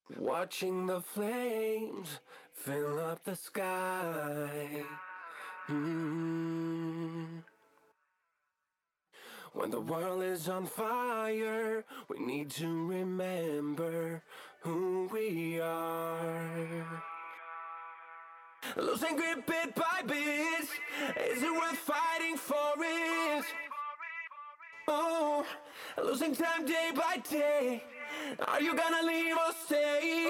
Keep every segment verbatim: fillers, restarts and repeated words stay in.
Watching the flames fill up the sky. Mm. When the world is on fire, we need to remember who we are. Losing grip bit by bit, is it worth fighting for it? Oh, losing time day by day, are you gonna leave or stay?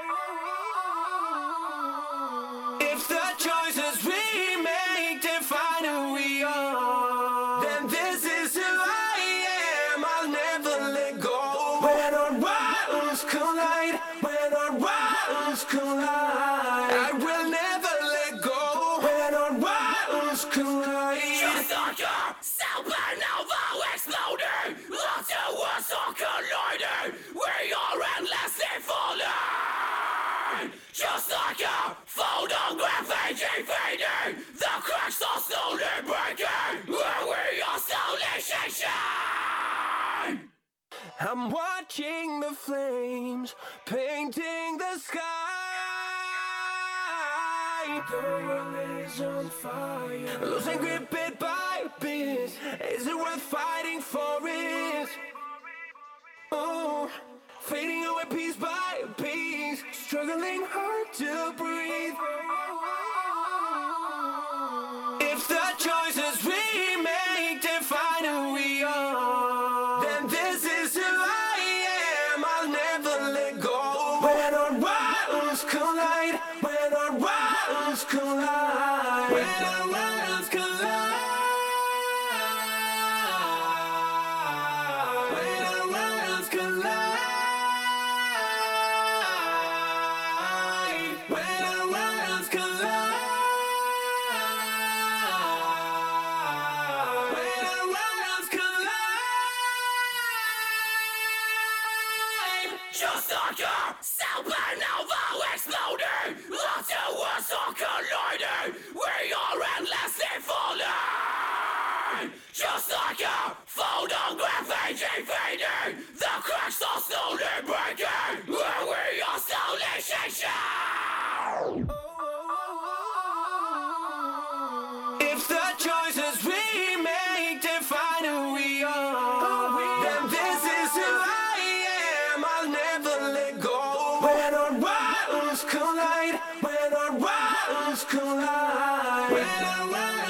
If the choices we make define who we are, then this is who I am, I'll never let go. When our worlds collide, when our worlds collide, I will never let go. When our worlds collide, just like a supernova exploding, lots of worlds are colliding, we are endlessly falling. Just like a photograph aging fading, the cracks are slowly breaking, where we are slowly changing. I'm watching the flames painting the sky. The world is on fire, losing grip bit by bit. Is it worth fighting for it? Oh, fading away piece by piece, struggling hard to breathe. If the choices we make define who we are, then this is who I am, I'll never let go. When our worlds collide, when our worlds collide, when our worlds collide, when our worlds collide, when our worlds collide, when our worlds collide. Just like a supernova exploding, lots of worlds are colliding, we are endlessly falling. Just like a photograph aging fading, the cracks are slowly breaking, where we are slowly changing. If the choices we make define who we are, then this is who I am, I'll never let go. When our worlds collide, when our worlds collide, when our worlds